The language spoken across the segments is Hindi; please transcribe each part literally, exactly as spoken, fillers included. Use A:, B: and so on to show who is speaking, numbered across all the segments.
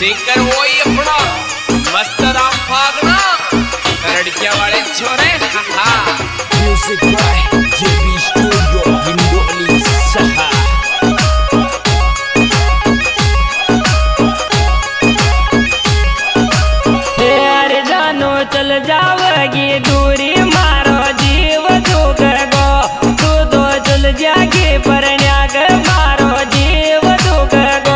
A: सिंगर वही अपना मस्त राम फागना लड़किया वाले छोरे हा हा
B: music by JB studio Hindoli सहा
C: हे अरे जानो चल जाओगी दूरी मारो जीव दुख गो तू तो चल जागी परण्याग मारो जीव दुख गो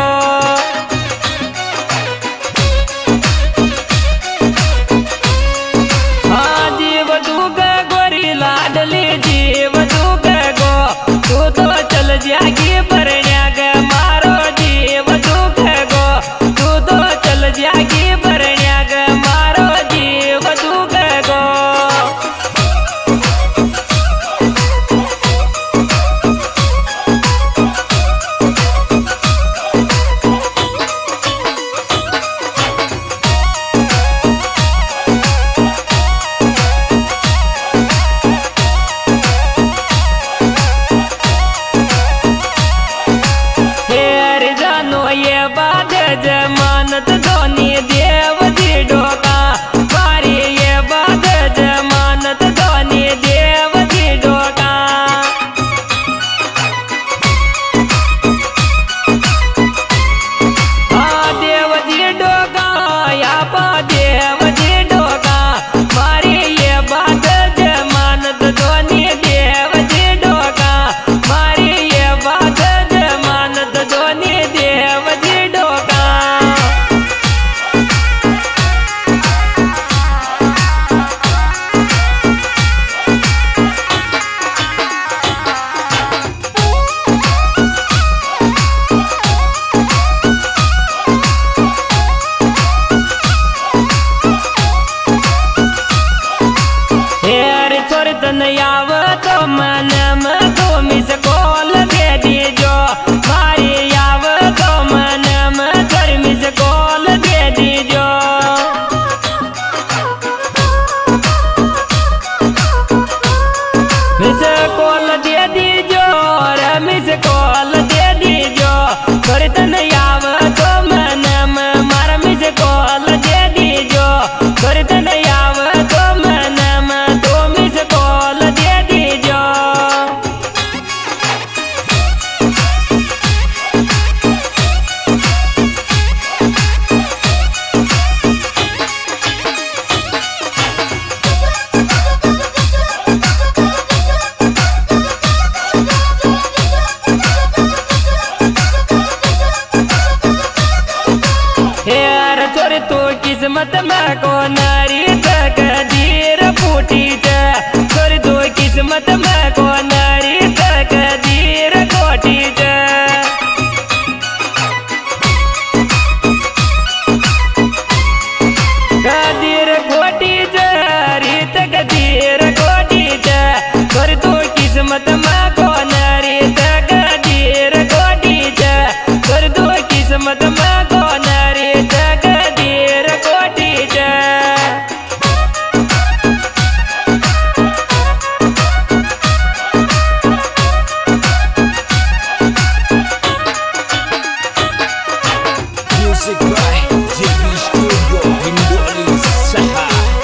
C: हाँ जीव दुख गोरी लाडली जीव दुख गो तू तो चल जागी परण्याग मारो जीव दुख गो तू तो चल जागी परण्याग मारो जीव दुख गो ये बात जमानत धोनी देव जी ढोका मारी ये बात जमानत धोनी देव जी ढोका हाँ देव जी ढोका या पा देव जी ढोका मारी ये बात जमानत धोनी देव जी ढोका मारी ये बात जमानत धोनी देव जी ढोका हेर छोर तन याव तो मन में तो मिस कॉल दे दीजो मारी याव तो मन में छोर मिस कॉल दे दीजो मिस कॉल दे दीजो रे मिस कॉल दे दीजो छोर तन याव तो मन में मार मिस कॉल दे दीजो छोर तन याव तो मन में तो मिस कॉल दे दीजो हेर छोर तू किस्मत में को नारी तक दीर फूटी च छोर तू किस्मत में को नारी तक दीर कोटी च गदीर कोटी च रीत गदीर कोटी च छोर तू किस्मत में को नारी तक दीर कोटी च छोर तू किस्मत में को नारी तक दीर कोटी च
B: music by JB studio Hindoli सहा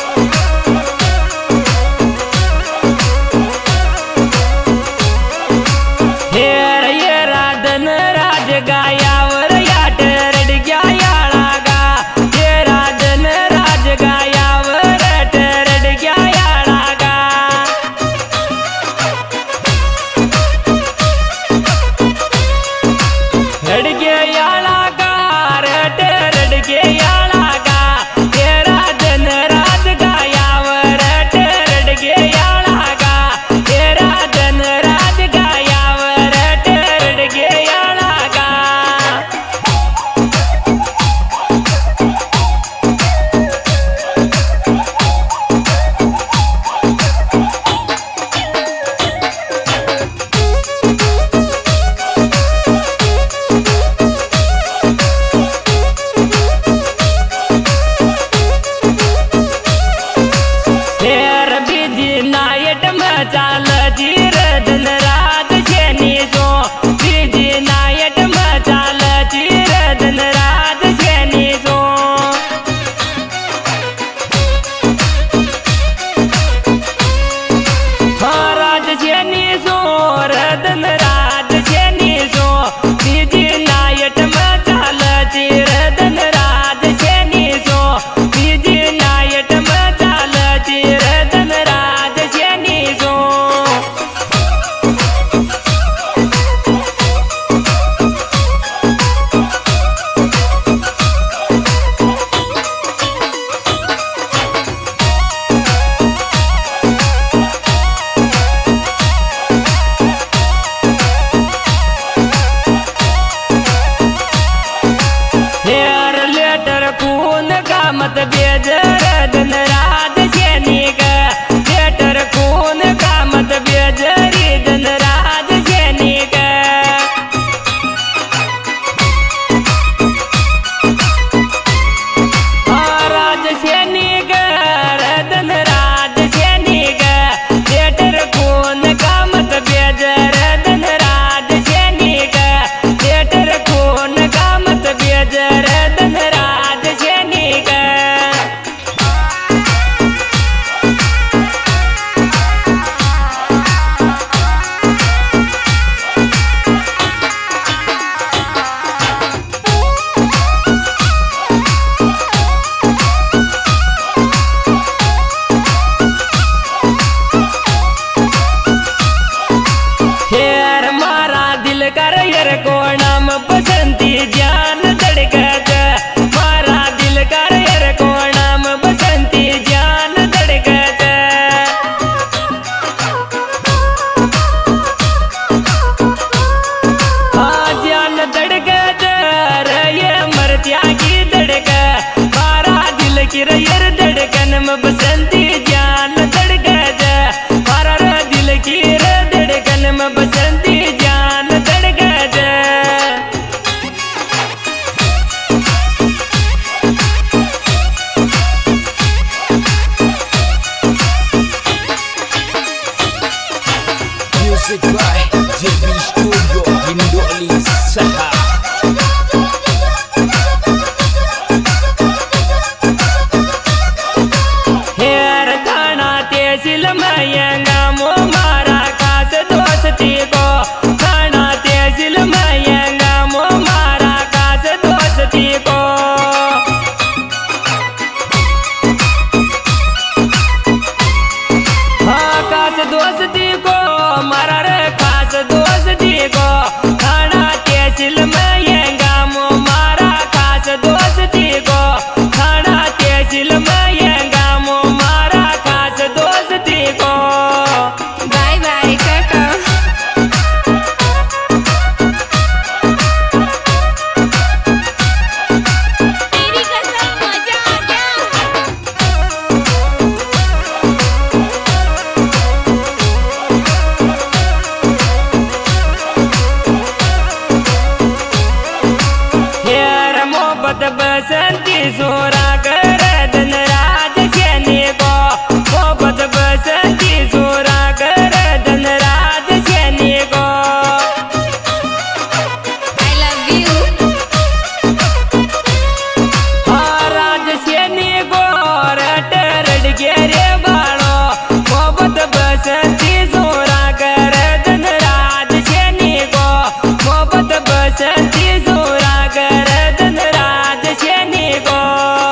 C: हेर ये राधन राज गायावर याट रडग्या याळा गा ये राधन राज गायावर रट रडग्या याळा गा रडगे याळा गा रट रडगे याळा गा ये राधन राज गायावर रट रडगे याळा गा ये राधन राज गायावर रट रडगे याळा गा बेजर धन राज सैनिक जेटर खून का मत बेजरी धन राज सैनिक राज सैनिक धन राज सैनिक जेटर खून का मत बेजर धन राज सैनिक जेटर खून का मत बेजर धन राज सैनिक हेर मारा दिल कर यर को नाम बसंती जान धड़कत मारा दिल कर यर को नाम बसंती जान धड़कत हाँ जान धड़कत ये मरत्या की धड़क मारा दिल की यर धड़कन में बसंती जान धड़कत मारा दिल की धड़कन में बसंती जान धड़कत
B: Music by J B Studio Hindu Ali Saha.
C: हेर थाना तहसील में गामो मारा खास दोस्ती को थाना तहसील में गामो मारा खास दोस्ती को हाँ खास दोस्ती को मारा रे खास दोस्ती को थाना तहसील में गामो मारा खास दोस्ती को थाना तहसील में गामो मारा खास दोस्ती को
D: बाय बाय काका तेरी कसम मजा आ गया
C: हेर मोहब्बत बसंती सोरा कर धन राज सैनिक मोहब्बत बसंती सोरा कर धन राज सैनिक
D: आई लव यू
C: राज सैनिक रट रट के रे बाणो मोहब्बत बसंती सोरा कर धन राज सैनिक मोहब्बत बसंती सोरा कर धन राज सैनिक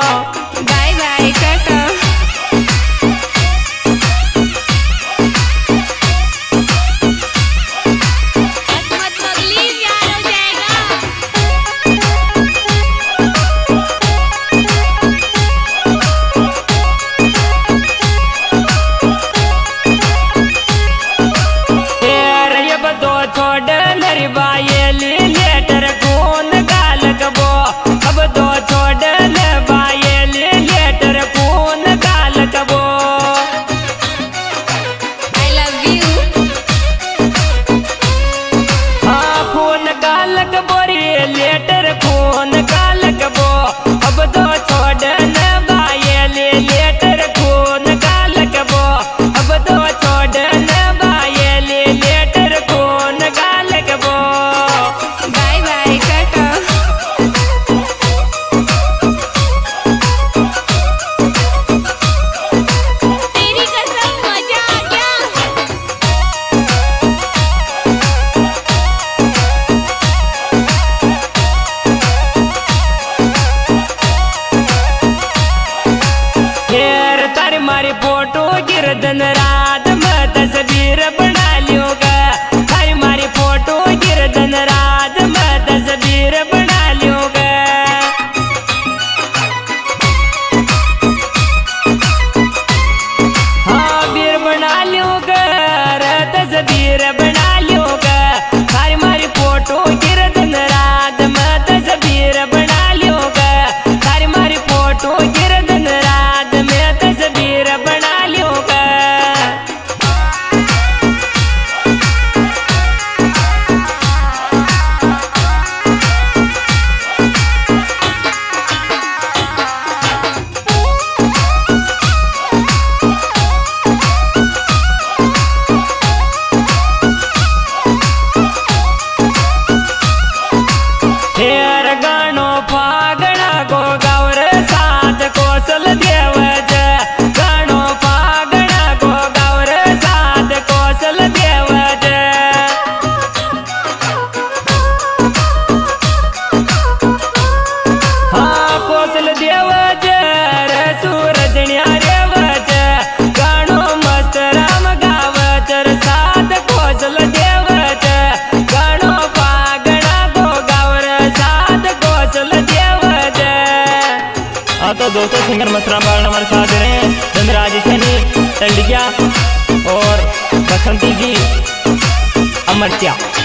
C: दोस्तों सिंगर मसराम बागड़ हमारे साथ दे रहे हैं, धनराज सैनी तलिया और बसंती जी अमरत्या।